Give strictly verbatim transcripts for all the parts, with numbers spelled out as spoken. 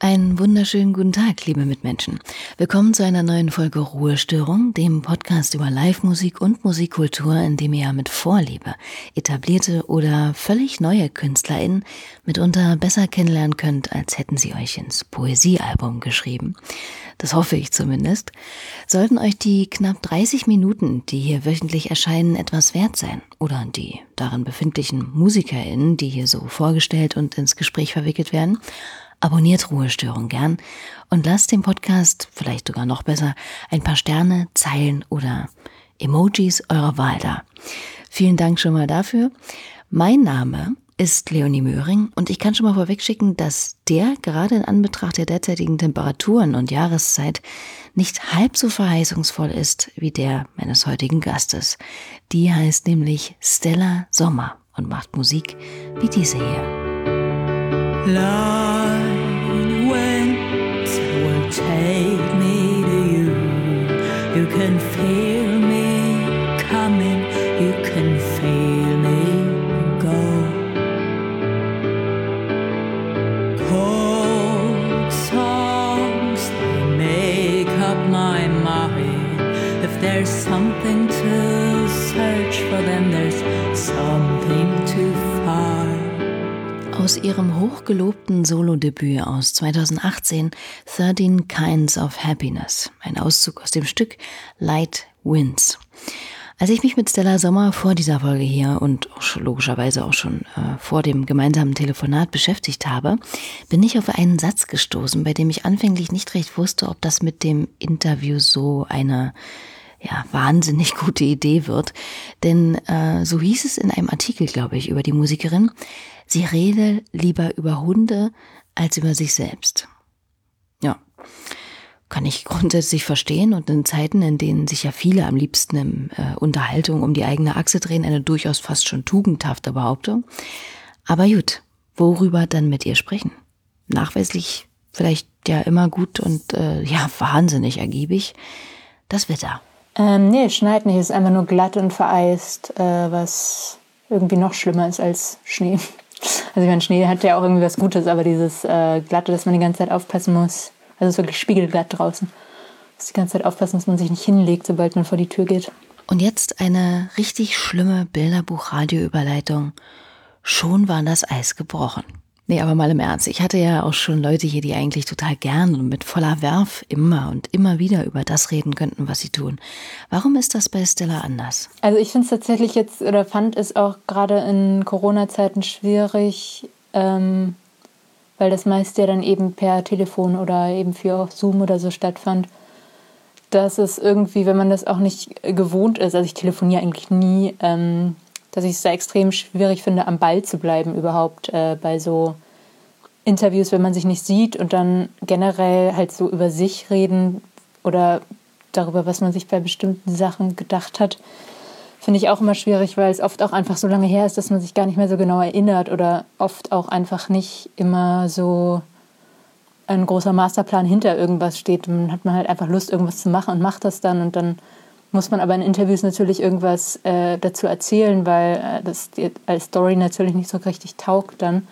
Einen wunderschönen guten Tag, liebe Mitmenschen. Willkommen zu einer neuen Folge Ruhestörung, dem Podcast über Live-Musik und Musikkultur, in dem ihr mit Vorliebe etablierte oder völlig neue KünstlerInnen mitunter besser kennenlernen könnt, als hätten sie euch ins Poesiealbum geschrieben. Das hoffe ich zumindest. Sollten euch die knapp dreißig Minuten, die hier wöchentlich erscheinen, etwas wert sein oder die darin befindlichen MusikerInnen, die hier so vorgestellt und ins Gespräch verwickelt werden, abonniert Ruhestörung gern und lasst dem Podcast, vielleicht sogar noch besser, ein paar Sterne, Zeilen oder Emojis eurer Wahl da. Vielen Dank schon mal dafür. Mein Name ist Leonie Möhring und ich kann schon mal vorwegschicken, dass der gerade in Anbetracht der derzeitigen Temperaturen und Jahreszeit nicht halb so verheißungsvoll ist wie der meines heutigen Gastes. Die heißt nämlich Stella Sommer und macht Musik wie diese hier. Light winds will take me to you. You can feel me coming, you can feel me go. Cold songs, they make up my mind. If there's something to search for, then there's something to find. Aus ihrem hochgelobten Solodebüt aus zweitausendachtzehn thirteen Kinds of Happiness, ein Auszug aus dem Stück Light Winds. Als ich mich mit Stella Sommer vor dieser Folge hier und auch schon, logischerweise auch schon äh, vor dem gemeinsamen Telefonat beschäftigt habe, bin ich auf einen Satz gestoßen, bei dem ich anfänglich nicht recht wusste, ob das mit dem Interview so eine ja, wahnsinnig gute Idee wird. Denn äh, so hieß es in einem Artikel, glaube ich, über die Musikerin: Sie rede lieber über Hunde als über sich selbst. Ja, kann ich grundsätzlich verstehen und in Zeiten, in denen sich ja viele am liebsten in äh, Unterhaltung um die eigene Achse drehen, eine durchaus fast schon tugendhafte Behauptung. Aber gut, worüber dann mit ihr sprechen? Nachweislich vielleicht ja immer gut und äh, ja, wahnsinnig ergiebig. Das Wetter. Ähm, nee, es schneit nicht, es ist einfach nur glatt und vereist, äh, was irgendwie noch schlimmer ist als Schnee. Also ich meine, Schnee hat ja auch irgendwie was Gutes, aber dieses äh, Glatte, dass man die ganze Zeit aufpassen muss, also es ist wirklich spiegelglatt draußen, muss die ganze Zeit aufpassen, dass man sich nicht hinlegt, sobald man vor die Tür geht. Und jetzt eine richtig schlimme Bilderbuch-Radio-Überleitung. Schon war das Eis gebrochen. Nee, aber mal im Ernst. Ich hatte ja auch schon Leute hier, die eigentlich total gern und mit voller Werf immer und immer wieder über das reden könnten, was sie tun. Warum ist das bei Stella anders? Also ich finde es tatsächlich jetzt, oder fand es auch gerade in Corona-Zeiten schwierig, ähm, weil das meist ja dann eben per Telefon oder eben für auf Zoom oder so stattfand, dass es irgendwie, wenn man das auch nicht gewohnt ist, also ich telefoniere eigentlich nie, ähm, dass ich es da extrem schwierig finde, am Ball zu bleiben überhaupt äh, bei so Interviews, wenn man sich nicht sieht und dann generell halt so über sich reden oder darüber, was man sich bei bestimmten Sachen gedacht hat, finde ich auch immer schwierig, weil es oft auch einfach so lange her ist, dass man sich gar nicht mehr so genau erinnert oder oft auch einfach nicht immer so ein großer Masterplan hinter irgendwas steht. Dann hat man halt einfach Lust, irgendwas zu machen und macht das dann und dann muss man aber in Interviews natürlich irgendwas äh, dazu erzählen, weil äh, das als Story natürlich nicht so richtig taugt dann.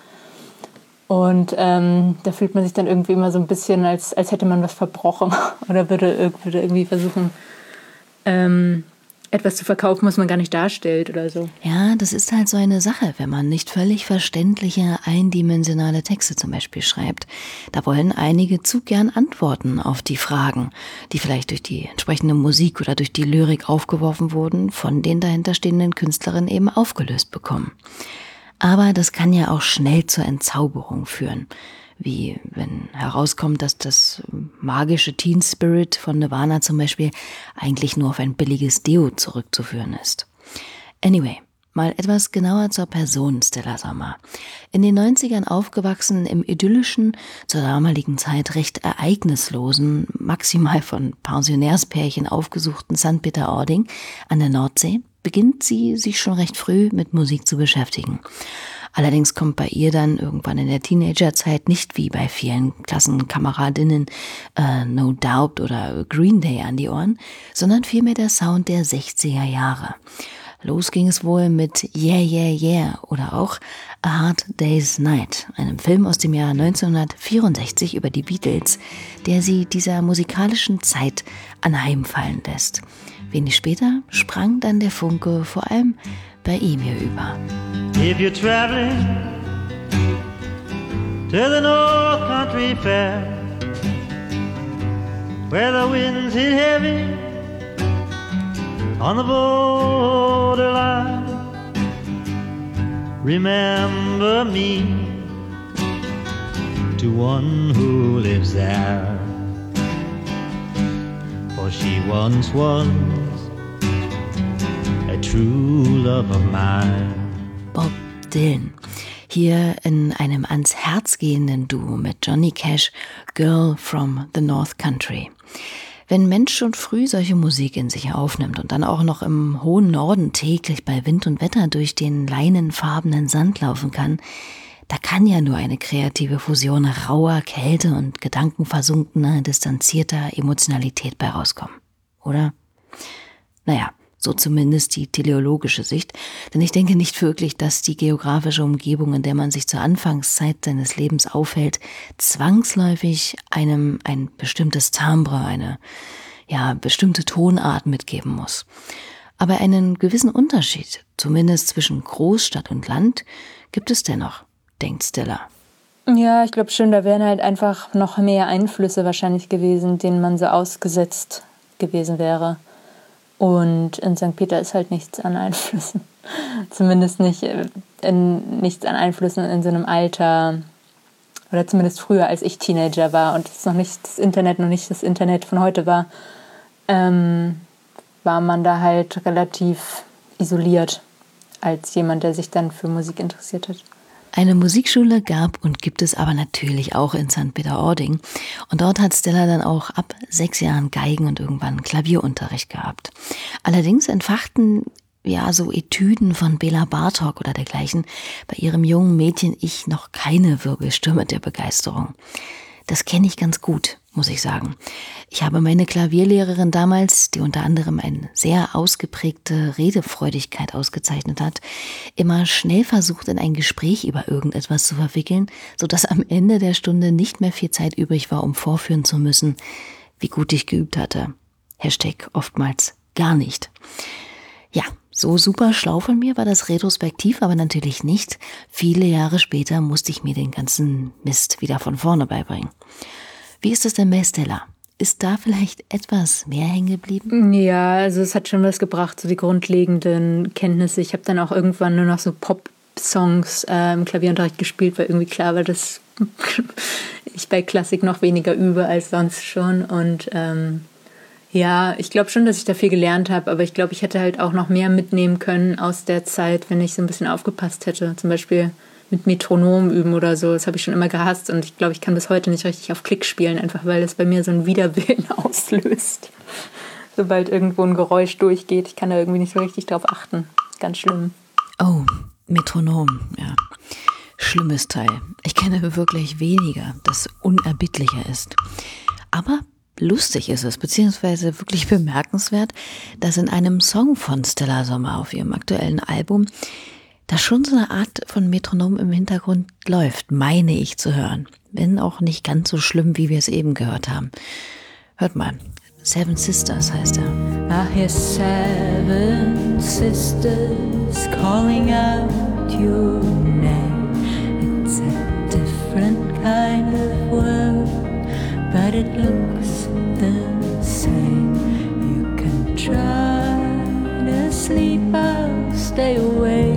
Und ähm, da fühlt man sich dann irgendwie immer so ein bisschen, als, als hätte man was verbrochen oder würde, würde irgendwie versuchen, ähm, etwas zu verkaufen, was man gar nicht darstellt oder so. Ja, das ist halt so eine Sache, wenn man nicht völlig verständliche, eindimensionale Texte zum Beispiel schreibt. Da wollen einige zu gern Antworten auf die Fragen, die vielleicht durch die entsprechende Musik oder durch die Lyrik aufgeworfen wurden, von den dahinterstehenden Künstlerinnen eben aufgelöst bekommen. Aber das kann ja auch schnell zur Entzauberung führen. Wie wenn herauskommt, dass das magische Teen Spirit von Nirvana zum Beispiel eigentlich nur auf ein billiges Deo zurückzuführen ist. Anyway, mal etwas genauer zur Person Stella Sommer. In den neunzigern aufgewachsen im idyllischen, zur damaligen Zeit recht ereignislosen, maximal von Pensionärspärchen aufgesuchten Sankt Peter-Ording an der Nordsee, beginnt sie sich schon recht früh mit Musik zu beschäftigen. Allerdings kommt bei ihr dann irgendwann in der Teenagerzeit nicht wie bei vielen Klassenkameradinnen äh, No Doubt oder Green Day an die Ohren, sondern vielmehr der Sound der sechziger Jahre. Los ging es wohl mit Yeah, Yeah, Yeah oder auch A Hard Day's Night, einem Film aus dem Jahr neunzehnhundertvierundsechzig über die Beatles, der sie dieser musikalischen Zeit anheimfallen lässt. Wenig später sprang dann der Funke vor allem bei ihm hier über. If you're traveling to the North Country Fair, where the winds hit heavy on the borderline, remember me to one who lives there, for she once was a true love of mine. Bob Dylan. Hier in einem ans Herz gehenden Duo mit Johnny Cash, Girl from the North Country. Wenn ein Mensch schon früh solche Musik in sich aufnimmt und dann auch noch im hohen Norden täglich bei Wind und Wetter durch den leinenfarbenen Sand laufen kann, da kann ja nur eine kreative Fusion rauer Kälte und gedankenversunkener, distanzierter Emotionalität bei rauskommen, oder? Naja, so zumindest die teleologische Sicht, denn ich denke nicht wirklich, dass die geografische Umgebung, in der man sich zur Anfangszeit seines Lebens aufhält, zwangsläufig einem ein bestimmtes Timbre, eine ja bestimmte Tonart mitgeben muss. Aber einen gewissen Unterschied, zumindest zwischen Großstadt und Land, gibt es dennoch, denkt Stella. Ja, ich glaube schon, da wären halt einfach noch mehr Einflüsse wahrscheinlich gewesen, denen man so ausgesetzt gewesen wäre. Und in Sankt Peter ist halt nichts an Einflüssen. Zumindest nicht in, nichts an Einflüssen in so einem Alter. Oder zumindest früher, als ich Teenager war und es noch nicht das Internet, noch nicht das Internet von heute war, ähm, war man da halt relativ isoliert als jemand, der sich dann für Musik interessiert hat. Eine Musikschule gab und gibt es aber natürlich auch in Sankt Peter-Ording. Und dort hat Stella dann auch ab sechs Jahren Geigen- und irgendwann Klavierunterricht gehabt. Allerdings entfachten ja so Etüden von Bela Bartok oder dergleichen bei ihrem jungen Mädchen ich noch keine Wirbelstürme der Begeisterung. Das kenne ich ganz gut, muss ich sagen. Ich habe meine Klavierlehrerin damals, die unter anderem eine sehr ausgeprägte Redefreudigkeit ausgezeichnet hat, immer schnell versucht, in ein Gespräch über irgendetwas zu verwickeln, sodass am Ende der Stunde nicht mehr viel Zeit übrig war, um vorführen zu müssen, wie gut ich geübt hatte. Hashtag oftmals gar nicht. Ja, so super schlau von mir war das retrospektiv, aber natürlich nicht. Viele Jahre später musste ich mir den ganzen Mist wieder von vorne beibringen. Wie ist es denn bei Stella? Ist da vielleicht etwas mehr hängen geblieben? Ja, also es hat schon was gebracht, so die grundlegenden Kenntnisse. Ich habe dann auch irgendwann nur noch so Pop-Songs äh, im Klavierunterricht gespielt, weil irgendwie klar war, dass ich bei Klassik noch weniger übe als sonst schon. Und ähm, ja, ich glaube schon, dass ich da viel gelernt habe, aber ich glaube, ich hätte halt auch noch mehr mitnehmen können aus der Zeit, wenn ich so ein bisschen aufgepasst hätte. Zum Beispiel mit Metronom üben oder so, das habe ich schon immer gehasst und ich glaube, ich kann bis heute nicht richtig auf Klick spielen, einfach weil das bei mir so einen Widerwillen auslöst. Sobald irgendwo ein Geräusch durchgeht, ich kann da irgendwie nicht so richtig drauf achten. Ganz schlimm. Oh, Metronom, ja. Schlimmes Teil. Ich kenne wirklich weniger, das unerbittlicher ist. Aber lustig ist es, beziehungsweise wirklich bemerkenswert, dass in einem Song von Stella Sommer auf ihrem aktuellen Album da schon so eine Art von Metronom im Hintergrund läuft, meine ich zu hören. Wenn auch nicht ganz so schlimm, wie wir es eben gehört haben. Hört mal, Seven Sisters heißt er. I hear seven sisters calling out your name. It's a different kind of world, but it looks the same. You can try to sleep, I'll stay awake.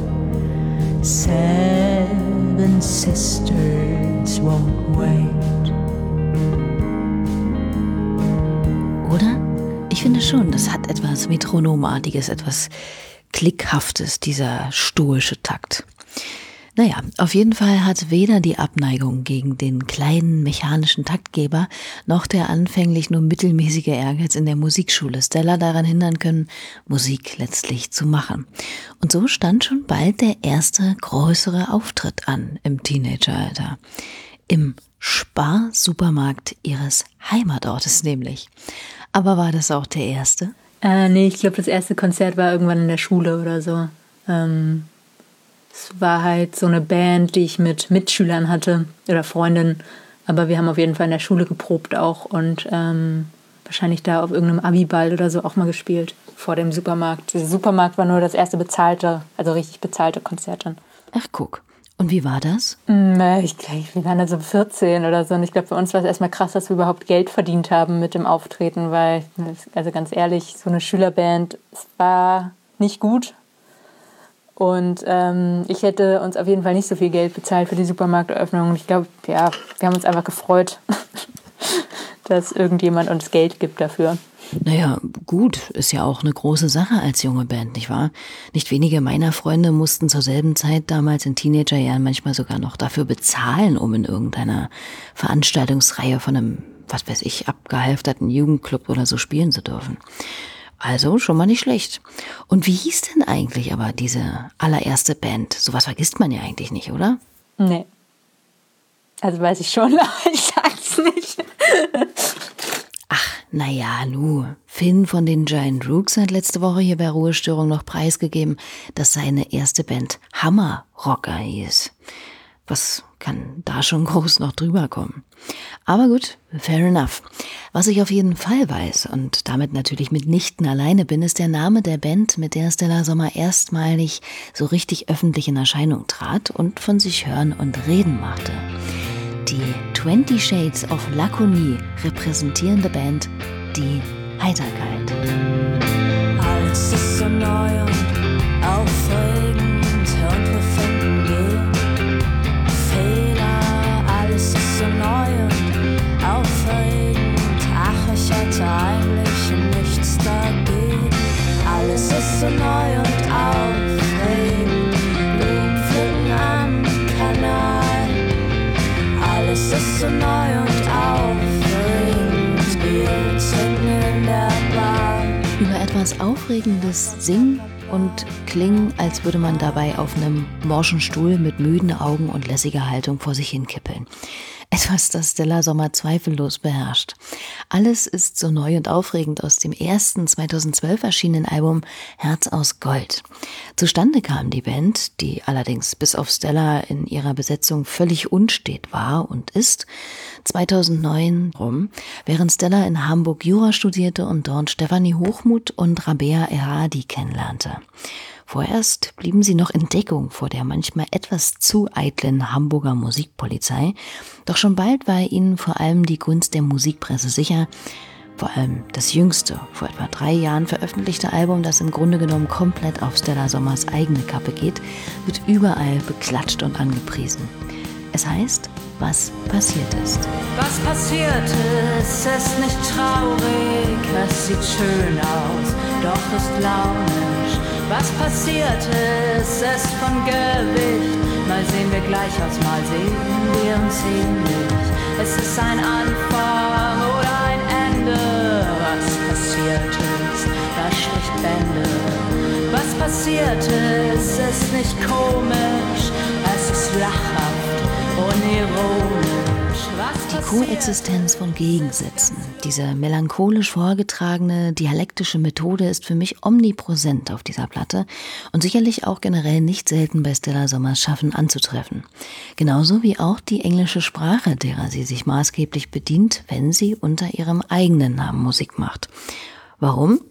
Seven sisters won't wait. Oder? Ich finde schon, das hat etwas Metronomartiges, etwas Klickhaftes, dieser stoische Takt. Naja, auf jeden Fall hat weder die Abneigung gegen den kleinen mechanischen Taktgeber noch der anfänglich nur mittelmäßige Ehrgeiz in der Musikschule Stella daran hindern können, Musik letztlich zu machen. Und so stand schon bald der erste größere Auftritt an im Teenageralter. Im Spar-Supermarkt ihres Heimatortes nämlich. Aber war das auch der erste? Äh, nee, ich glaube, das erste Konzert war irgendwann in der Schule oder so. Ähm, es war halt so eine Band, die ich mit Mitschülern hatte oder Freundinnen. Aber wir haben auf jeden Fall in der Schule geprobt auch und ähm, wahrscheinlich da auf irgendeinem Abi-Ball oder so auch mal gespielt. Vor dem Supermarkt. Der Supermarkt war nur das erste bezahlte, also richtig bezahlte Konzert dann. Ach, guck. Und wie war das? Ich glaube, wir waren da so vierzehn oder so. Und ich glaube, für uns war es erstmal krass, dass wir überhaupt Geld verdient haben mit dem Auftreten, weil, also ganz ehrlich, so eine Schülerband, es war nicht gut. Und ähm, ich hätte uns auf jeden Fall nicht so viel Geld bezahlt für die Supermarkteröffnung. Und ich glaube, ja, wir haben uns einfach gefreut, dass irgendjemand uns Geld gibt dafür. Naja, gut, ist ja auch eine große Sache als junge Band, nicht wahr? Nicht wenige meiner Freunde mussten zur selben Zeit damals in Teenagerjahren manchmal sogar noch dafür bezahlen, um in irgendeiner Veranstaltungsreihe von einem, was weiß ich, abgehalfterten Jugendclub oder so spielen zu dürfen. Also schon mal nicht schlecht. Und wie hieß denn eigentlich aber diese allererste Band? Sowas vergisst man ja eigentlich nicht, oder? Nee. Also weiß ich schon, aber ich sag's nicht. Ach, naja, nu. Finn von den Giant Rooks hat letzte Woche hier bei Ruhestörung noch preisgegeben, dass seine erste Band Hammer Rocker hieß. Was kann da schon groß noch drüber kommen? Aber gut, fair enough. Was ich auf jeden Fall weiß und damit natürlich mitnichten alleine bin, ist der Name der Band, mit der Stella Sommer erstmalig so richtig öffentlich in Erscheinung trat und von sich hören und reden machte. Die Twenty Shades of Lakonie repräsentierende Band, die Heiterkeit. Alles ist so neu und aufregend und wir finden gehen Fehler. Alles ist so neu und aufregend. Ach, ich hätte eigentlich nichts dagegen. Alles ist so neu und aufregend. Blumenpflücken am Kanal. Alles ist so neu und aufregend. Wir sind in der Bar. Über etwas Aufregendes singen und klingen, als würde man dabei auf einem morschen Stuhl mit müden Augen und lässiger Haltung vor sich hinkippeln. Etwas, das Stella Sommer zweifellos beherrscht. Alles ist so neu und aufregend aus dem ersten zweitausendzwölf erschienenen Album Herz aus Gold. Zustande kam die Band, die allerdings bis auf Stella in ihrer Besetzung völlig unstet war und ist, zweitausendneun rum, während Stella in Hamburg Jura studierte und dort Stefanie Hochmuth und Rabea Erhadi kennenlernte. Vorerst blieben sie noch in Deckung vor der manchmal etwas zu eitlen Hamburger Musikpolizei, doch schon bald war ihnen vor allem die Gunst der Musikpresse sicher, vor allem das jüngste, vor etwa drei Jahren veröffentlichte Album, das im Grunde genommen komplett auf Stella Sommers eigene Kappe geht, wird überall beklatscht und angepriesen. Es heißt, was passiert ist. Was passiert ist, ist nicht traurig, es sieht schön aus, doch ist launisch. Was passiert ist, ist von Gewicht, mal sehen wir gleich aus, mal sehen wir uns ähnlich. Es ist ein Anfang oder ein Ende, was passiert ist, das spricht Bände. Was passiert ist, ist nicht komisch, es ist lachhaft und ironisch. Die Koexistenz von Gegensätzen, diese melancholisch vorgetragene dialektische Methode ist für mich omnipräsent auf dieser Platte und sicherlich auch generell nicht selten bei Stella Sommers Schaffen anzutreffen. Genauso wie auch die englische Sprache, derer sie sich maßgeblich bedient, wenn sie unter ihrem eigenen Namen Musik macht. Warum?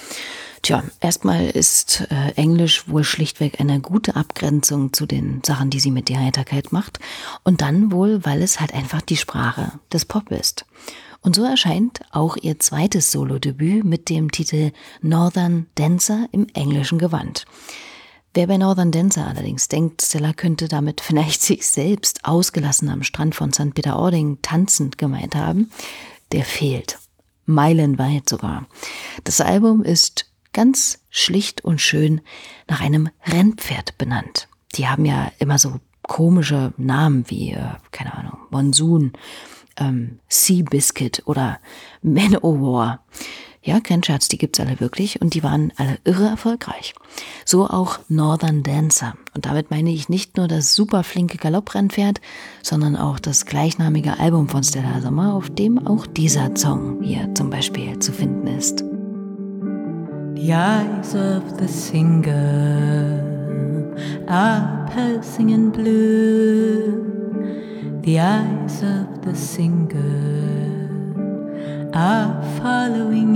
Tja, erstmal ist äh, Englisch wohl schlichtweg eine gute Abgrenzung zu den Sachen, die sie mit der Heiterkeit macht. Und dann wohl, weil es halt einfach die Sprache des Pop ist. Und so erscheint auch ihr zweites Solodebüt mit dem Titel Northern Dancer im englischen Gewand. Wer bei Northern Dancer allerdings denkt, Stella könnte damit vielleicht sich selbst ausgelassen am Strand von Sankt Peter-Ording tanzend gemeint haben, der fehlt. Meilenweit sogar. Das Album ist ganz schlicht und schön nach einem Rennpferd benannt. Die haben ja immer so komische Namen wie, äh, keine Ahnung, Monsoon, ähm, Seabiscuit oder Man-O-War. Ja, kein Scherz, die gibt's alle wirklich und die waren alle irre erfolgreich. So auch Northern Dancer. Und damit meine ich nicht nur das super flinke Galopprennpferd, sondern auch das gleichnamige Album von Stella Sommer, auf dem auch dieser Song hier zum Beispiel zu finden ist. The eyes of the singer are passing in blue. The eyes of the singer are following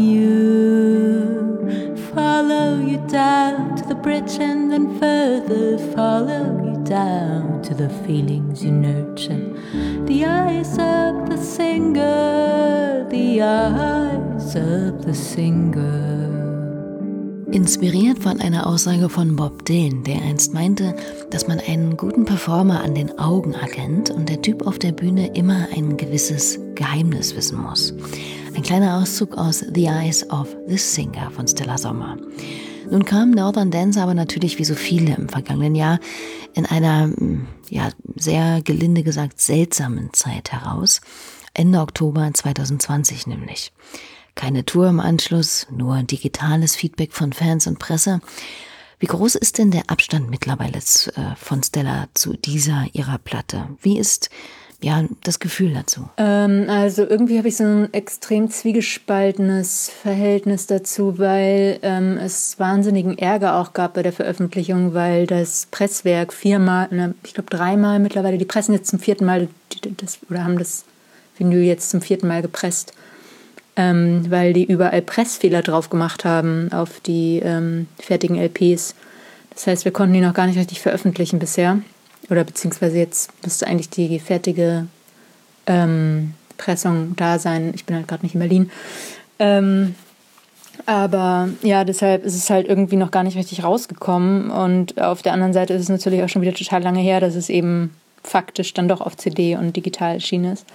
you. Follow you down to the bridge and then further. Follow you down to the feelings you nurture. The eyes of the singer, the eyes of the singer. Inspiriert von einer Aussage von Bob Dylan, der einst meinte, dass man einen guten Performer an den Augen erkennt und der Typ auf der Bühne immer ein gewisses Geheimnis wissen muss. Ein kleiner Auszug aus The Eyes of the Singer von Stella Sommer. Nun kam Northern Dancer aber natürlich wie so viele im vergangenen Jahr in einer, ja, sehr gelinde gesagt seltsamen Zeit heraus. Ende Oktober zwanzig zwanzig nämlich. Keine Tour im Anschluss, nur digitales Feedback von Fans und Presse. Wie groß ist denn der Abstand mittlerweile von Stella zu dieser ihrer Platte? Wie ist ja das Gefühl dazu? Ähm, also irgendwie habe ich so ein extrem zwiegespaltenes Verhältnis dazu, weil ähm, es wahnsinnigen Ärger auch gab bei der Veröffentlichung, weil das Presswerk viermal, ne, ich glaube dreimal mittlerweile, die pressen jetzt zum vierten Mal, die, das, oder haben das Vinyl jetzt zum vierten Mal gepresst. Ähm, weil die überall Pressfehler drauf gemacht haben auf die ähm, fertigen L Ps. Das heißt, wir konnten die noch gar nicht richtig veröffentlichen bisher. Oder beziehungsweise jetzt müsste eigentlich die fertige ähm, Pressung da sein. Ich bin halt gerade nicht in Berlin. Ähm, aber ja, deshalb ist es halt irgendwie noch gar nicht richtig rausgekommen. Und auf der anderen Seite ist es natürlich auch schon wieder total lange her, dass es eben faktisch dann doch auf C D und digital erschienen ist.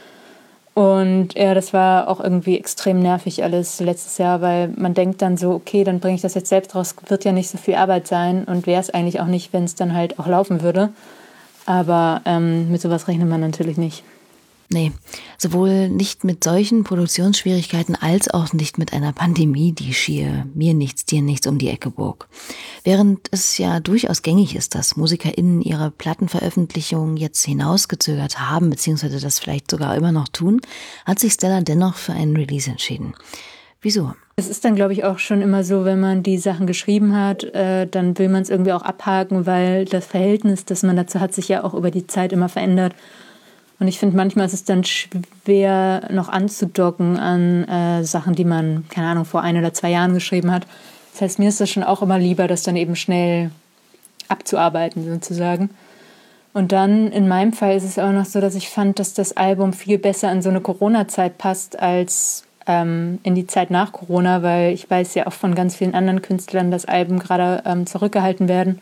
Und ja, das war auch irgendwie extrem nervig alles letztes Jahr, weil man denkt dann so, okay, dann bringe ich das jetzt selbst raus, wird ja nicht so viel Arbeit sein und wäre es eigentlich auch nicht, wenn es dann halt auch laufen würde. Aber ähm, mit sowas rechnet man natürlich nicht. Nee, sowohl nicht mit solchen Produktionsschwierigkeiten als auch nicht mit einer Pandemie, die schier mir nichts, dir nichts um die Ecke bog. Während es ja durchaus gängig ist, dass MusikerInnen ihre Plattenveröffentlichungen jetzt hinausgezögert haben, beziehungsweise das vielleicht sogar immer noch tun, hat sich Stella dennoch für einen Release entschieden. Wieso? Es ist dann, glaube ich, auch schon immer so, wenn man die Sachen geschrieben hat, äh, dann will man es irgendwie auch abhaken, weil das Verhältnis, das man dazu hat, sich ja auch über die Zeit immer verändert. Und ich finde, manchmal ist es dann schwer, noch anzudocken an äh, Sachen, die man, keine Ahnung, vor ein oder zwei Jahren geschrieben hat. Das heißt, mir ist das schon auch immer lieber, das dann eben schnell abzuarbeiten, sozusagen. Und dann, in meinem Fall ist es auch noch so, dass ich fand, dass das Album viel besser in so eine Corona-Zeit passt, als ähm, in die Zeit nach Corona, weil ich weiß ja auch von ganz vielen anderen Künstlern, dass Alben gerade ähm, zurückgehalten werden.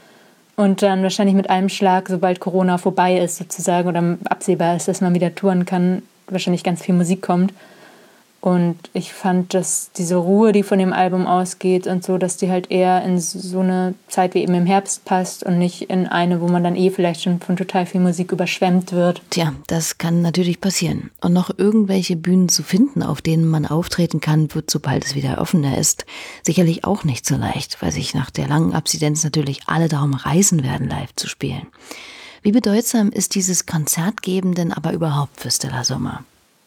Und dann wahrscheinlich mit einem Schlag, sobald Corona vorbei ist sozusagen oder absehbar ist, dass man wieder touren kann, wahrscheinlich ganz viel Musik kommt. Und ich fand, dass diese Ruhe, die von dem Album ausgeht und so, dass die halt eher in so eine Zeit wie eben im Herbst passt und nicht in eine, wo man dann eh vielleicht schon von total viel Musik überschwemmt wird. Tja, das kann natürlich passieren. Und noch irgendwelche Bühnen zu finden, auf denen man auftreten kann, wird, sobald es wieder offener ist, sicherlich auch nicht so leicht, weil sich nach der langen Abstinenz natürlich alle darum reißen werden, live zu spielen. Wie bedeutsam ist dieses Konzertgeben denn aber überhaupt für Stella Sommer?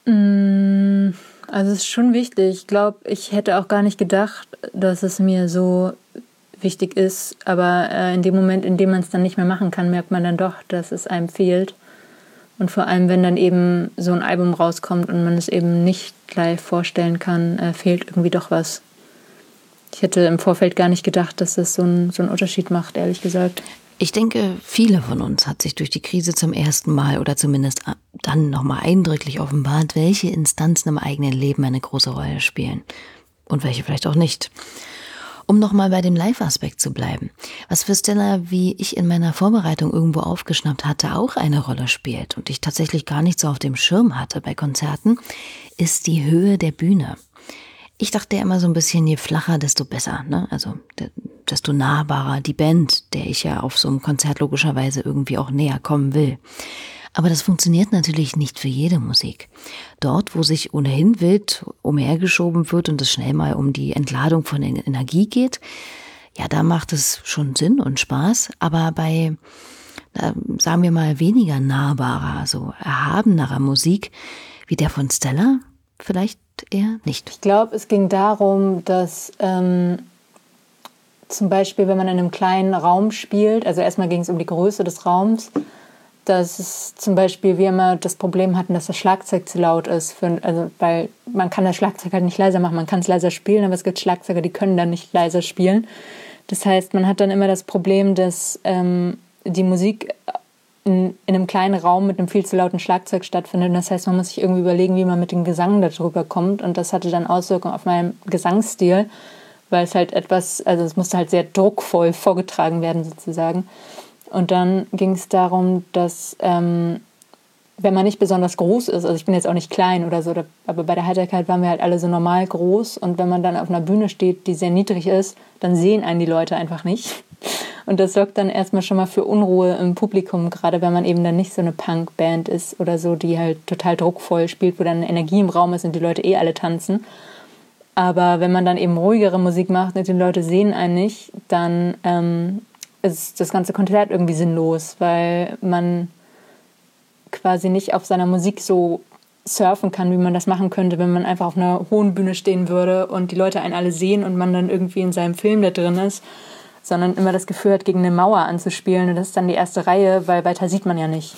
Mmh. Also es ist schon wichtig. Ich glaube, ich hätte auch gar nicht gedacht, dass es mir so wichtig ist. Aber äh, in dem Moment, in dem man es dann nicht mehr machen kann, merkt man dann doch, dass es einem fehlt. Und vor allem, wenn dann eben so ein Album rauskommt und man es eben nicht live vorstellen kann, äh, fehlt irgendwie doch was. Ich hätte im Vorfeld gar nicht gedacht, dass das so, ein, so einen Unterschied macht, ehrlich gesagt. Ich denke, viele von uns hat sich durch die Krise zum ersten Mal oder zumindest dann nochmal eindrücklich offenbart, welche Instanzen im eigenen Leben eine große Rolle spielen und welche vielleicht auch nicht. Um nochmal bei dem Live-Aspekt zu bleiben, was für Stella, wie ich in meiner Vorbereitung irgendwo aufgeschnappt hatte, auch eine Rolle spielt und ich tatsächlich gar nicht so auf dem Schirm hatte bei Konzerten, ist die Höhe der Bühne. Ich dachte ja immer so ein bisschen, je flacher, desto besser, ne? Also desto nahbarer die Band, der ich ja auf so einem Konzert logischerweise irgendwie auch näher kommen will. Aber das funktioniert natürlich nicht für jede Musik. Dort, wo sich ohnehin wild umhergeschoben wird und es schnell mal um die Entladung von Energie geht, ja, da macht es schon Sinn und Spaß. Aber bei, sagen wir mal, weniger nahbarer, so erhabenerer Musik, wie der von Stella, vielleicht sagt er nicht. Ich glaube, es ging darum, dass ähm, zum Beispiel, wenn man in einem kleinen Raum spielt, also erstmal ging es um die Größe des Raums, dass es zum Beispiel wir immer das Problem hatten, dass das Schlagzeug zu laut ist. Für, also, weil man kann das Schlagzeug halt nicht leiser machen, man kann es leiser spielen, aber es gibt Schlagzeuger, die können dann nicht leiser spielen. Das heißt, man hat dann immer das Problem, dass ähm, die Musik in, in einem kleinen Raum mit einem viel zu lauten Schlagzeug stattfindet. Und das heißt, man muss sich irgendwie überlegen, wie man mit dem Gesang darüber kommt. Und das hatte dann Auswirkungen auf meinen Gesangsstil, weil es halt etwas, also es musste halt sehr druckvoll vorgetragen werden sozusagen. Und dann ging es darum, dass ähm, wenn man nicht besonders groß ist, also ich bin jetzt auch nicht klein oder so, aber bei der Heiterkeit waren wir halt alle so normal groß und wenn man dann auf einer Bühne steht, die sehr niedrig ist, dann sehen einen die Leute einfach nicht. Und das sorgt dann erstmal schon mal für Unruhe im Publikum, gerade wenn man eben dann nicht so eine Punkband ist oder so, die halt total druckvoll spielt, wo dann Energie im Raum ist und die Leute eh alle tanzen. Aber wenn man dann eben ruhigere Musik macht und die Leute sehen einen nicht, dann ähm, ist das ganze Konzert irgendwie sinnlos, weil man quasi nicht auf seiner Musik so surfen kann, wie man das machen könnte, wenn man einfach auf einer hohen Bühne stehen würde und die Leute einen alle sehen und man dann irgendwie in seinem Film da drin ist, sondern immer das Gefühl hat, gegen eine Mauer anzuspielen und das ist dann die erste Reihe, weil weiter sieht man ja nicht.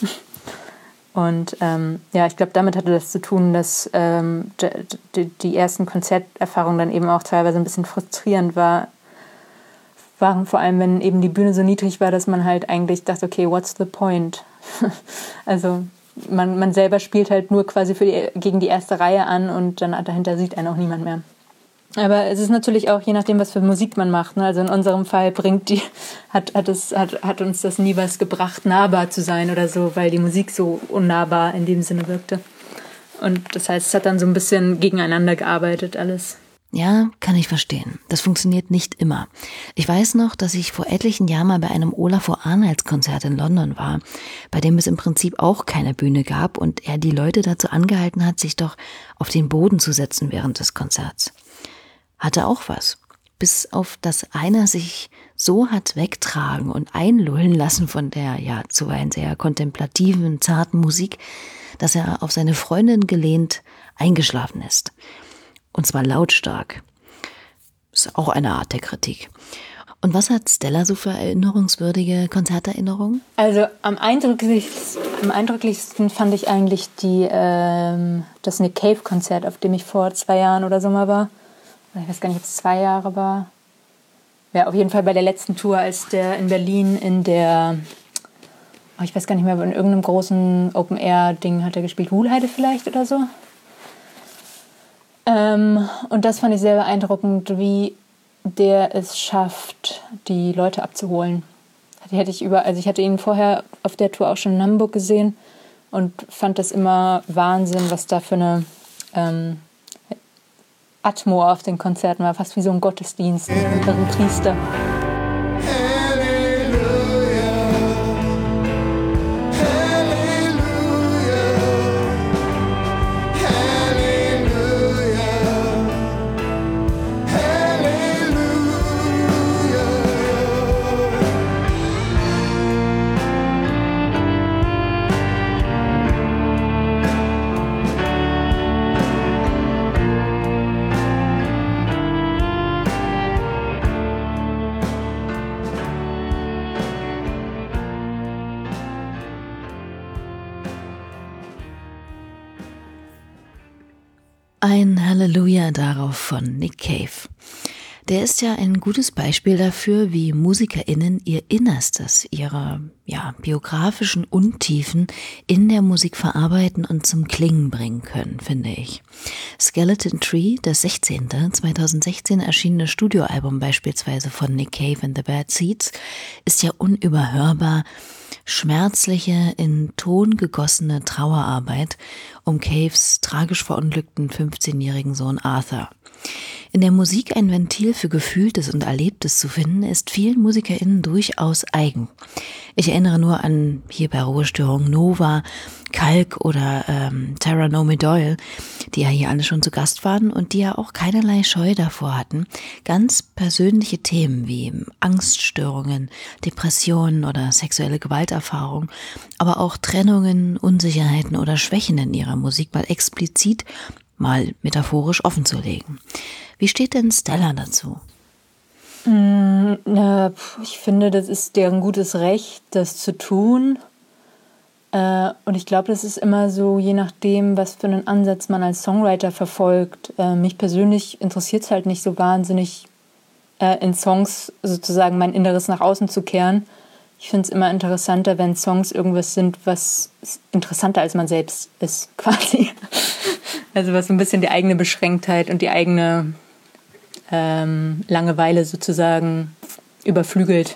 Und ähm, ja, ich glaube, damit hatte das zu tun, dass ähm, die, die ersten Konzerterfahrungen dann eben auch teilweise ein bisschen frustrierend war, waren vor allem, wenn eben die Bühne so niedrig war, dass man halt eigentlich dachte, okay, what's the point? Also man, man selber spielt halt nur quasi für die, gegen die erste Reihe an und dann dahinter sieht einen auch niemand mehr. Aber es ist natürlich auch je nachdem, was für Musik man macht. Ne? Also in unserem Fall bringt die, hat, hat, es, hat, hat uns das nie was gebracht, nahbar zu sein oder so, weil die Musik so unnahbar in dem Sinne wirkte. Und das heißt, es hat dann so ein bisschen gegeneinander gearbeitet alles. Ja, kann ich verstehen. Das funktioniert nicht immer. Ich weiß noch, dass ich vor etlichen Jahren mal bei einem Olafur Arnalds-Konzert in London war, bei dem es im Prinzip auch keine Bühne gab und er die Leute dazu angehalten hat, sich doch auf den Boden zu setzen während des Konzerts. Hatte auch was. Bis auf das einer sich so hat wegtragen und einlullen lassen von der ja zuweilen sehr kontemplativen, zarten Musik, dass er auf seine Freundin gelehnt eingeschlafen ist. Und zwar lautstark. Ist auch eine Art der Kritik. Und was hat Stella so für erinnerungswürdige Konzerterinnerungen? Also am eindrücklichsten, am eindrücklichsten fand ich eigentlich die, ähm, das Nick Cave-Konzert, auf dem ich vor zwei Jahren oder so mal war. Ich weiß gar nicht, ob es zwei Jahre war. Ja, auf jeden Fall bei der letzten Tour, als der in Berlin in der, oh, ich weiß gar nicht mehr, in irgendeinem großen Open-Air-Ding hat er gespielt. Wuhlheide vielleicht oder so. Ähm, und das fand ich sehr beeindruckend, wie der es schafft, die Leute abzuholen. Die hätte ich über, also ich hatte ihn vorher auf der Tour auch schon in Hamburg gesehen und fand das immer Wahnsinn, was da für eine ähm, Atmo auf den Konzerten war, fast wie so ein Gottesdienst mit einem Priester. Ein Halleluja darauf von Nick Cave. Der ist ja ein gutes Beispiel dafür, wie MusikerInnen ihr Innerstes, ihre ja, biografischen Untiefen in der Musik verarbeiten und zum Klingen bringen können, finde ich. Skeleton Tree, das sechzehnte zweitausendsechzehn erschienene Studioalbum beispielsweise von Nick Cave and the Bad Seeds, ist ja unüberhörbar schmerzliche, in Ton gegossene Trauerarbeit um Caves tragisch verunglückten fünfzehnjährigen Sohn Arthur. In der Musik ein Ventil für Gefühltes und Erlebtes zu finden, ist vielen MusikerInnen durchaus eigen. Ich erinnere nur an hier bei Ruhestörung Nova, Kalk oder ähm, Tara Nomi Doyle, die ja hier alle schon zu Gast waren und die ja auch keinerlei Scheu davor hatten, ganz persönliche Themen wie Angststörungen, Depressionen oder sexuelle Gewalterfahrung, aber auch Trennungen, Unsicherheiten oder Schwächen in ihrer Musik mal explizit mal metaphorisch offen zu legen. Wie steht denn Stella dazu? Mm, na, ich finde, das ist deren gutes Recht, das zu tun. Äh, und ich glaube, das ist immer so, je nachdem, was für einen Ansatz man als Songwriter verfolgt. Äh, mich persönlich interessiert es halt nicht so wahnsinnig, äh, in Songs sozusagen mein Inneres nach außen zu kehren. Ich finde es immer interessanter, wenn Songs irgendwas sind, was interessanter als man selbst ist, quasi. Also was so ein bisschen die eigene Beschränktheit und die eigene ähm, Langeweile sozusagen überflügelt.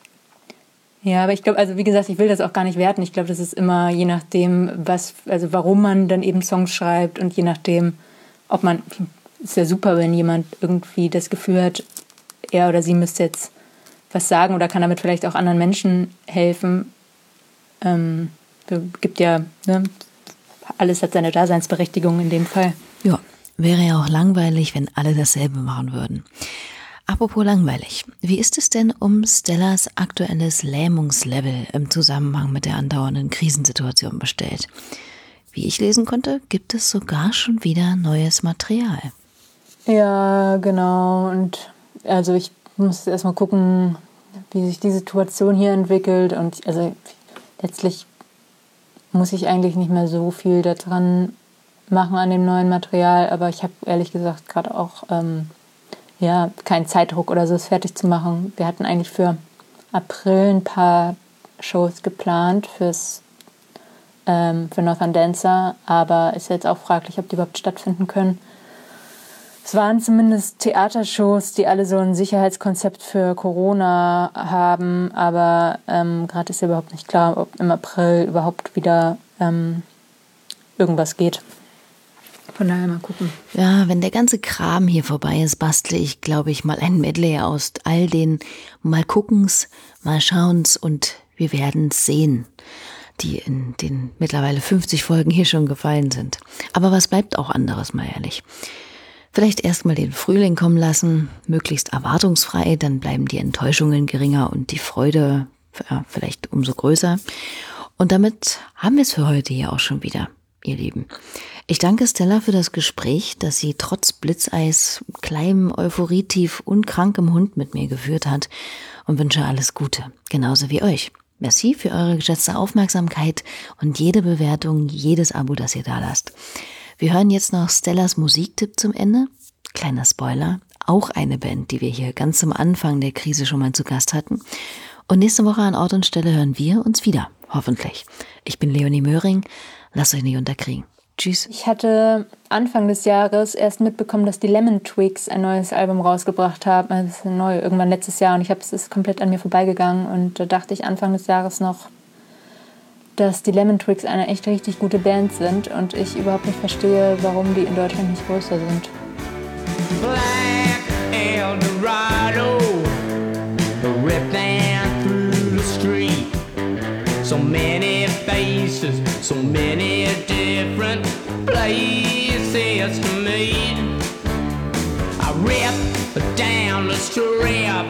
Ja, aber ich glaube, also wie gesagt, ich will das auch gar nicht werten. Ich glaube, das ist immer je nachdem, was, also warum man dann eben Songs schreibt und je nachdem, ob man, ist ja super, wenn jemand irgendwie das Gefühl hat, er oder sie müsste jetzt was sagen oder kann damit vielleicht auch anderen Menschen helfen. Ähm, gibt ja, ne, alles hat seine Daseinsberechtigung in dem Fall. Ja, wäre ja auch langweilig, wenn alle dasselbe machen würden. Apropos langweilig, wie ist es denn um Stellas aktuelles Lähmungslevel im Zusammenhang mit der andauernden Krisensituation bestellt? Wie ich lesen konnte, gibt es sogar schon wieder neues Material. Ja, genau. Und also ich muss erstmal gucken, wie sich die Situation hier entwickelt. Und also letztlich muss ich eigentlich nicht mehr so viel daran machen an dem neuen Material. Aber ich habe ehrlich gesagt gerade auch ähm, ja, keinen Zeitdruck oder so, es fertig zu machen. Wir hatten eigentlich für April ein paar Shows geplant fürs, ähm, für Northern Dancer, aber ist jetzt auch fraglich, ob die überhaupt stattfinden können. Es waren zumindest Theatershows, die alle so ein Sicherheitskonzept für Corona haben, aber ähm, gerade ist ja überhaupt nicht klar, ob im April überhaupt wieder ähm, irgendwas geht. Von daher mal gucken. Ja, wenn der ganze Kram hier vorbei ist, bastle ich, glaube ich, mal ein Medley aus all den mal guckens, mal schauens und wir werden's sehen, die in den mittlerweile fünfzig Folgen hier schon gefallen sind. Aber was bleibt auch anderes, mal ehrlich. Vielleicht erstmal den Frühling kommen lassen, möglichst erwartungsfrei, dann bleiben die Enttäuschungen geringer und die Freude ja, vielleicht umso größer. Und damit haben wir es für heute hier auch schon wieder, ihr Lieben. Ich danke Stella für das Gespräch, das sie trotz Blitzeis, kleinem Euphorietief und krankem Hund mit mir geführt hat und wünsche alles Gute, genauso wie euch. Merci für eure geschätzte Aufmerksamkeit und jede Bewertung, jedes Abo, das ihr da lasst. Wir hören jetzt noch Stellas Musiktipp zum Ende. Kleiner Spoiler, auch eine Band, die wir hier ganz zum Anfang der Krise schon mal zu Gast hatten. Und nächste Woche an Ort und Stelle hören wir uns wieder, hoffentlich. Ich bin Leonie Möhring, lasst euch nicht unterkriegen. Tschüss. Ich hatte Anfang des Jahres erst mitbekommen, dass die Lemon Twigs ein neues Album rausgebracht haben. Also das ist neu, irgendwann letztes Jahr. Und ich habe es ist komplett an mir vorbeigegangen. Und da dachte ich Anfang des Jahres noch, dass die Lemon Twigs eine echt richtig gute Band sind. Und ich überhaupt nicht verstehe, warum die in Deutschland nicht größer sind. Black Eldorado, ripping through the street. So many faces, so many different places to meet. I rip down the strip,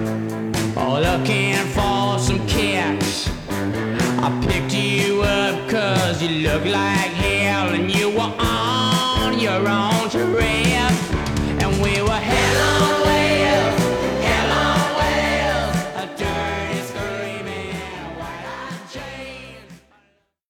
looking for some kicks. I picked you up cause you look like hell and you were on your own.